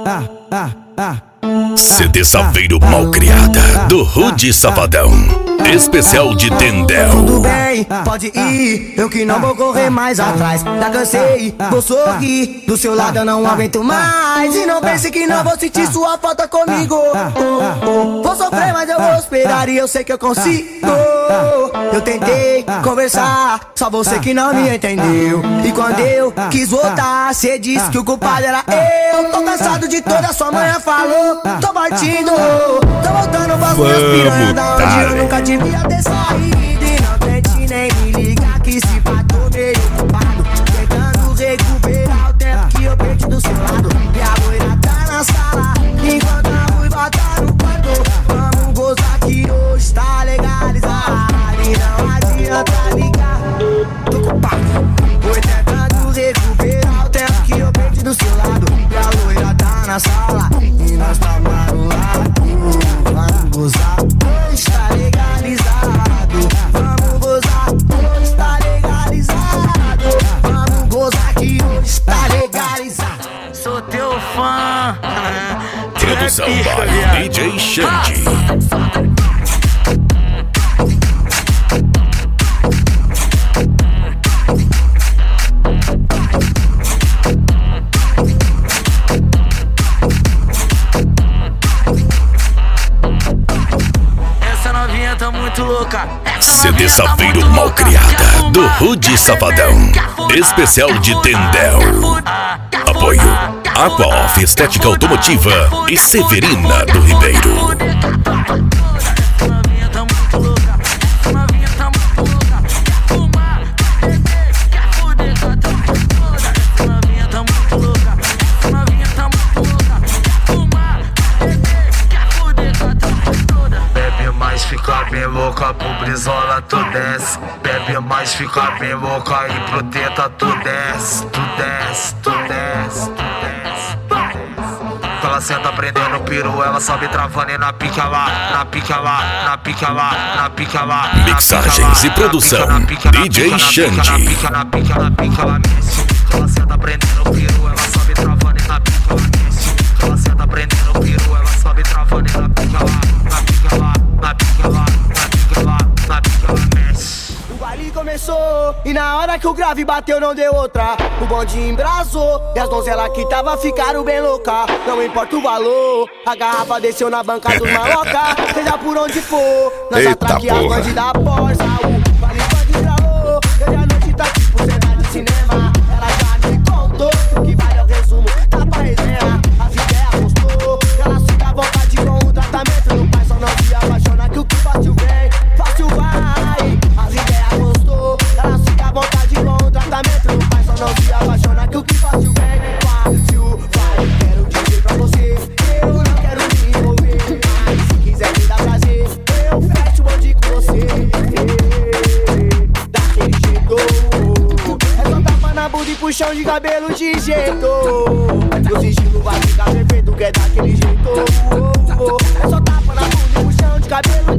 CD Saveiro Malcriada, do Rude Safadão, especial de Tendel. Tudo bem, pode ir, eu que não vou correr mais atrás. Já cansei, vou sorrir, do seu lado eu não aguento mais. E não pense que não vou sentir sua falta comigo. Vou sofrer, mas eu vou esperar e eu sei que eu consigo. Eu tentei conversar, só você que não me entendeu. E quando eu quis voltar, cê disse que o culpado era eu. Tô cansado de toda sua manhã falou. Tô partindo, tô voltando pra minhas piranhas da onde eu nunca devia ter saído. E não tente nem me ligar que se patou meio ocupado, tentando recuperar o tempo que eu perdi do seu lado. E a loira tá na sala, enquanto a ruiva tá no quarto. Vamos gozar que hoje tá legalizado. E não adianta ligar, tô ocupado. Foi tentando recuperar o tempo que eu perdi do seu lado. E a loira tá na sala, e nós tá marulado. Vamos gozar, hoje tá legalizado. Vamos gozar, hoje tá legalizado. Vamos gozar que hoje tá legalizado. Sou teu fã. Produção by DJ Xande. Tá muito louca. CD Saveiro Malcriada, do Rude Safadão, especial de Tendel. Apoio Aqua Off Estética Automotiva e Severina do Ribeiro. Fica bem louca, pro brisola tu desce. Bebe mais, fica bem louca e pro teta tu desce. Tu desce, tu desce, tu desce. Ela senta prendendo o peru, ela sobe travando e na pica lá, na pica lá, na pica lá, na pica lá. Mixagens e produção DJ Xande. Na pica, na pica, na pica, ela mexe. Ela senta prendendo o peru, ela sobe travando e na pica ela mexe. Ela senta prendendo o peru, ela sobe travando e na pica lá, na pica lá. Na pica lá, na pica lá, na pica lá, mexe. O baile começou e na hora que o grave bateu não deu outra. O bonde embrasou e as donzelas que tava ficaram bem louca. Não importa o valor, a garrafa desceu na banca dos maloca. Seja por onde for, nós atraque as bandes da Borsa. O baile bande estralou, hoje a noite tá tipo cena de cinema. Ela já me contou que vale o resumo, tá pra resenha. As ideias gostou, ela se dá vontade com o tratamento do pai. Só não se apaixona que o que fácil vem, fácil vai. As ideias gostou, ela se dá vontade com o tratamento do pai. Só não se apaixona que o que fácil vem, fácil vai. Quero dizer pra você, eu não quero me envolver, mas se quiser me dar prazer, eu fecho o bonde com você. Daquele jeito, é só tapa na bunda e puxão de cabelo de jeito. Meu sigilo vai ficar perfeito, que é daquele jeito. É só tapa na bunda e puxão de cabelo